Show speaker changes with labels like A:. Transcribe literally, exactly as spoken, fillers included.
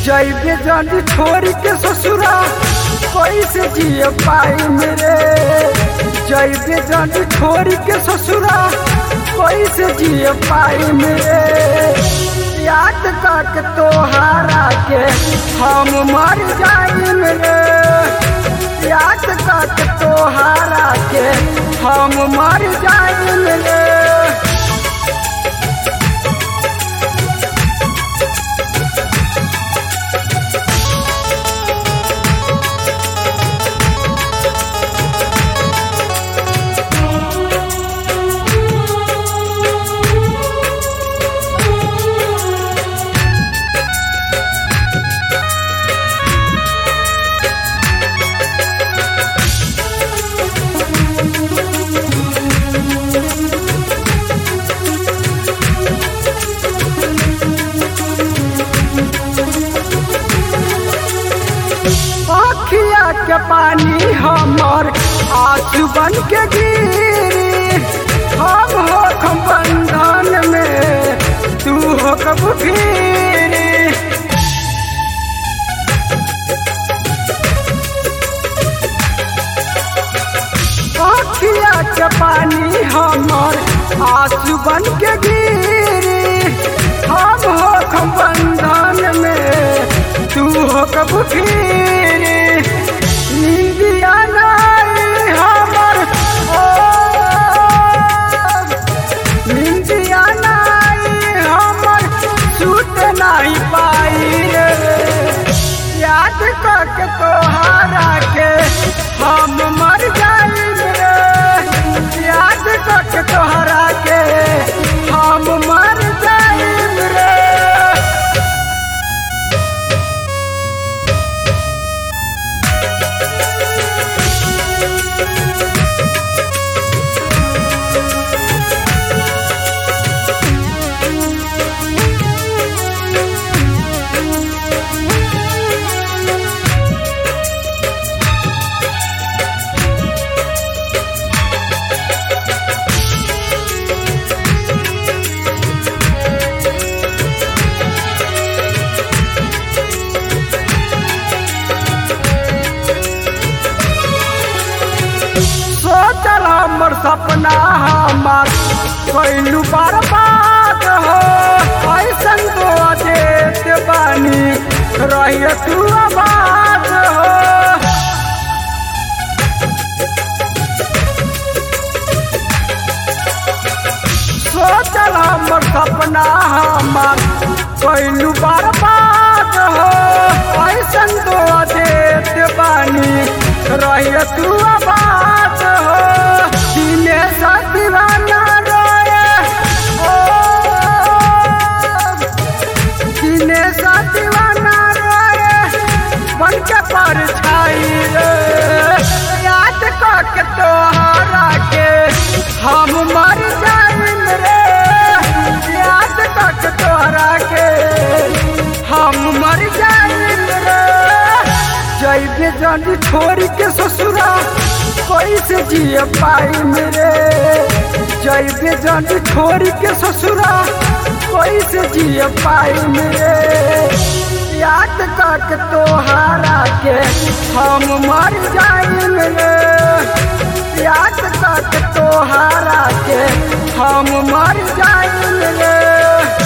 A: जैबे जानी छोड़ के ससुरा कैसे जिए पाई मेरे। जैबे जानी छोड़ के ससुरा कैसे जिए पाई मेरे। याद तक तोहारा के हम मर जाई मेरे। याद तक तोहारा के हम मर जाई मेरे। अखिया के पानी हमर आंसू बन के गिरी। हम हो खम बंधन में तू हो कब फिरी। अखिया के पानी हमर आंसू बन के गिरी। हम हो खम बंधन में तू हो कब फिरी। नींदिया नहीं हमर ओ नींदिया नहीं हमर छूट नहीं पाई रे। याद करके तोहारा के हम मर जाई रे। याद करके तोहारा के हम मर जाई रे। सोचल हमर सपना हमार कैलू बर्बाद हो। ऐसन तो देत बानी रहिए तू आबाद हो। सोचल हमर सपना हमार कैलू बर्बाद हो। ऐसन तो देत बानी रहिए तू आबाद हो। दिने सा दीवाना रोए ओ दिने सा दीवाना रोए बन के परछाई रे। याद करके तोहारा के हम मर जाई रे। याद करके तोहारा के हम मर जाई रे। जैबे जानी छोड़ के ससुरा कैसे जिए पाई मेरे। जैबे जानी छोड़ के ससुरा कैसे जिए पाई मेरे। याद करके तोहारा के हम मर जाई मेरे। याद करके तोहारा के हम मर जाई मेरे।